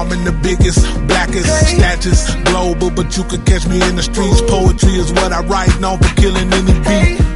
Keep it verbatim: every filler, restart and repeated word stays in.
farming the biggest, blackest statues, global, but you could catch me in the streets. Poetry is what I write, known for killing any beat.